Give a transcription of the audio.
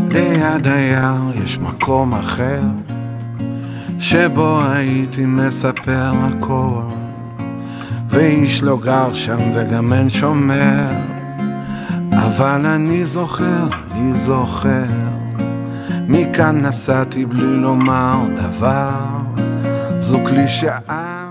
ליד היער יש מקום אחר שבו הייתי מספר הכל, ואיש לא גר שם וגם אין שומר, אבל אני זוכר מכאן נסעתי בלי לומר דבר. זו קלישאה